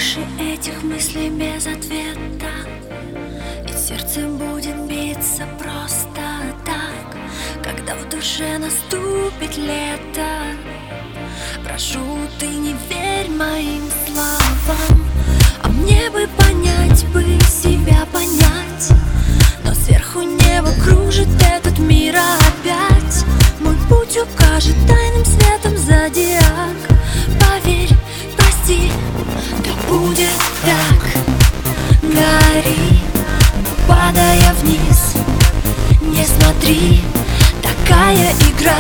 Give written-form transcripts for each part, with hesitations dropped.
Больше этих мыслей без ответа, и сердце будет биться просто так. Когда в душе наступит лето, прошу, ты не верь моим словам. А мне бы понять, бы себя понять, но сверху небо кружит этот мир опять. Мой путь укажет тайным светом зодиак. Поверь, прости, да будет так. Гори, падая вниз, не смотри, такая игра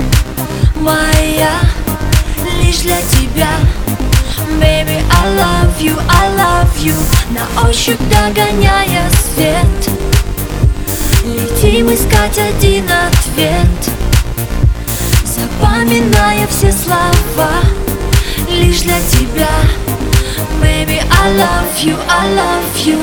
моя лишь для тебя. Baby, I love you, на ощупь догоняя свет. Летим искать один ответ, запоминая все слова лишь для тебя. Baby, I love you, I love you.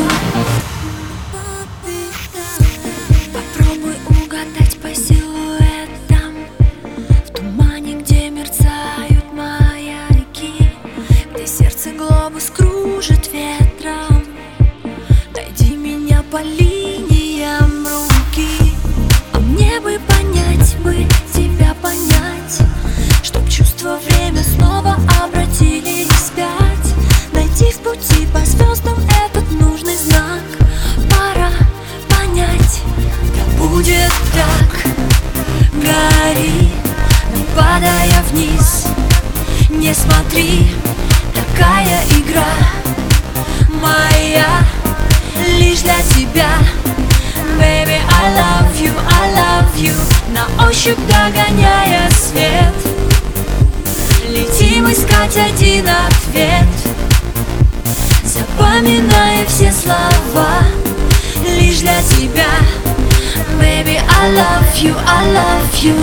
Попробуй угадать по силуэтам в тумане, где мерцают маяки, где сердце глобус кружит ветром. Найди меня по линиям руки. А мне бы понять, бы тебя понять, чтоб чувство, время снова обратились вспять. Найти в пути по звездам этот нужный знак. Пора понять, да будет так. Гори, не падая вниз, не смотри, такая игра моя лишь для тебя. Baby, I love you, на ощупь догоняя свет. Летим искать один ответ, запоминая все слова лишь для тебя. Baby, I love you, I love you.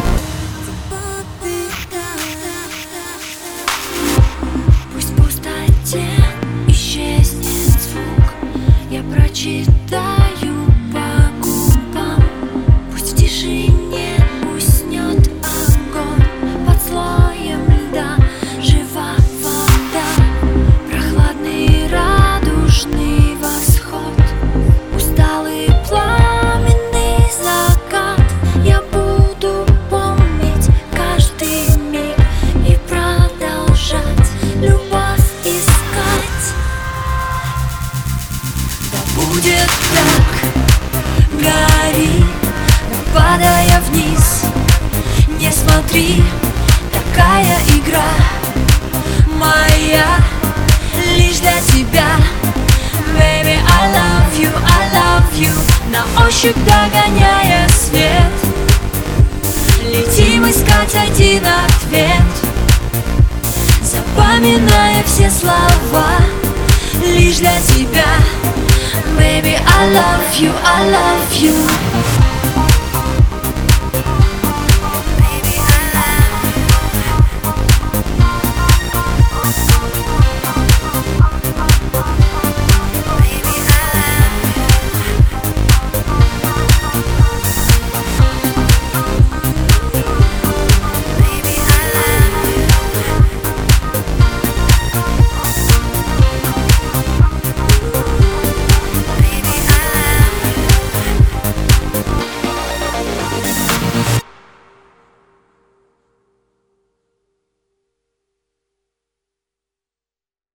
Пусть в пустоте исчезнет звук, я прочитаю по губам. Пусть в тишине уснет огонь, под слоем льда жива вода. Прохладный радужный восход, усталый пламенный закат. Я буду помнить каждый миг и продолжать любовь искать. Да будет так. Гори, падая вниз, не смотри, такая игра моя лишь для тебя. Baby, I love you, на ощупь догоняя свет. Летим искать один ответ, запоминая все слова лишь для тебя. Baby, I love you, I love you.